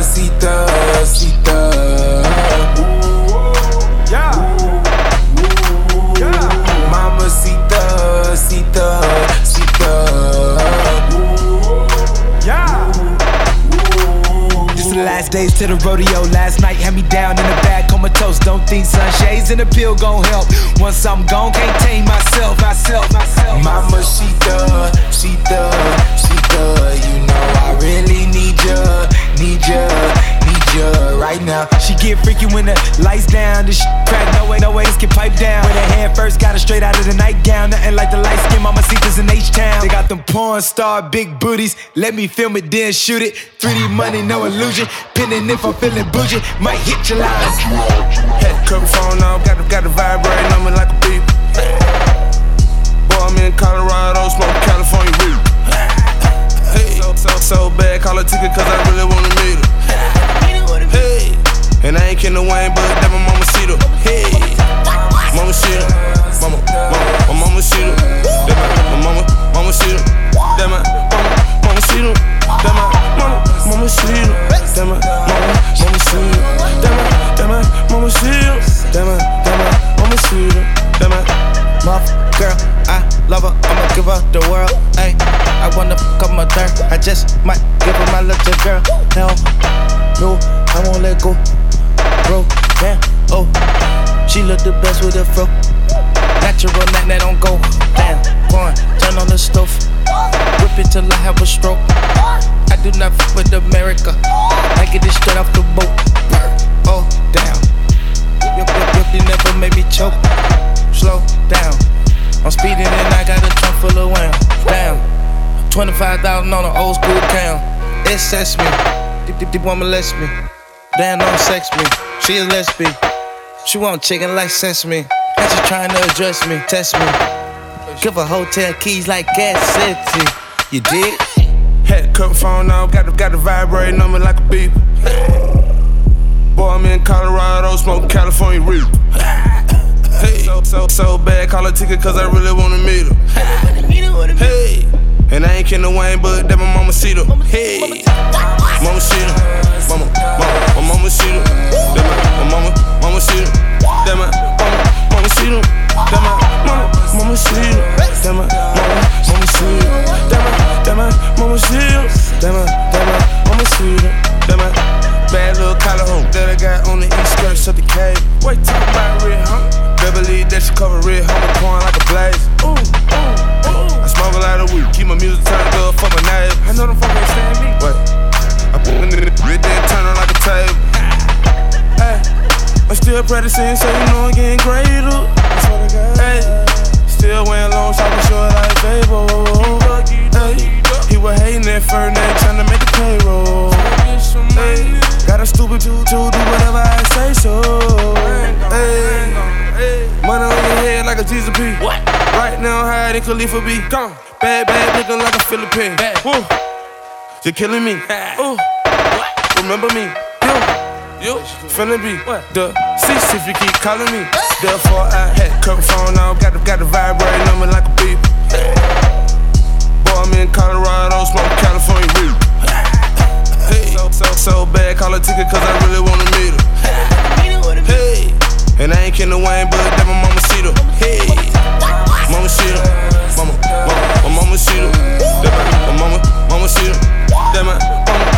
mamacita, cita. Yeah. Yeah. Mamacita, cita, cita. Yeah. This the last days to the rodeo. Last night had me down in the bag, comatose. Don't think sunshades and a pill gon' help. Once I'm gone, can't tame myself. Mamacita, cita, cita. You know I really need ya right now. She get freaky when the lights down. This shit crack, no way this can pipe down. When her hand first got her straight out of the nightgown. Nothing like the light skin mamacitas in H-Town. They got them porn star big booties. Let me film it, then shoot it. 3D money, no illusion. Pinning if I'm feeling bougie, might hit your lines. Had to cut the phone off, got the vibrating on me like a beep. Boy, I'm in Colorado, smoking California weed. Hey, so bad, call a ticket cause I really wanna meet her. Hey, and I ain't kidding the Wayne, but that my mama see her. Hey, mama see her, my mama see her. That my mama see her. That my mama see her. That my mama see her. That my mama see her. That my mama see her. That my mama see her. That my girl, I love her, I'ma give her the world. Ay, I wanna fuck up my dirt. I just might give her my little girl. Hell no, I won't let go. Bro, damn, oh, she look the best with a fro. Natural, that don't go. Damn, porn, turn on the stove. Whip it till I have a stroke. I do not fuck with America. I get it straight off the boat. Oh, damn. You never made me choke. Slow down. I'm speeding and I got a trunk full of wham. Damn. 25,000 on an old school cam. It sets me. Deep woman lets me. Damn, don't sex me. She a lesbian. She want chicken like sesame. And she trying to address me, test me. Give her hotel keys like Gas City. You dig? had to cut the phone off, got the vibrating on me like a beep. Boy, I'm in Colorado, smoking California weed. Hey, so bad, call a ticket cause I really wanna meet her. Hey, and I ain't kidding the Wayne, but that my mama see her. Hey, mama see her, my mama see her. That my mama see her. That my mama see her. That my mama see her. That my mama see her. That my mama see her. That my mama see her. That my bad little collar home that I got on the east skirts of the cave. Wait, talk about red, huh? Beverly, that she cover red, homie, pouring like a blaze. Ooh, ooh, ooh. I smoke a lot of weed, keep my music turned up for my neighbor. I know them folks ain't stand me. What? I put in the red, then turn her like a table. Hey, I'm still practicing, so you know I'm getting greater. Hey, still wearing long socks, short like Fable. Hey, he was hating at first, now trying to make the payroll. Hey, got a stupid to do whatever I say so. Hey, money on your head like a Jesus P. What? Right now, higher than Khalifa B. Gone. Bad, looking like a Philippine. Woo, you're killing me. Ooh, remember me. You finna be the cease if you keep calling me. Therefore, I had to cut the phone off, got the vibrating on me like a beep. Boy, I'm in Colorado, smoking California weed. Hey, so bad, call a ticket cause I really wanna meet her. Hey, and I ain't kidding the Wayne, but that my mama see her. Hey, mama see her. My mama see her. That my mama see her. That my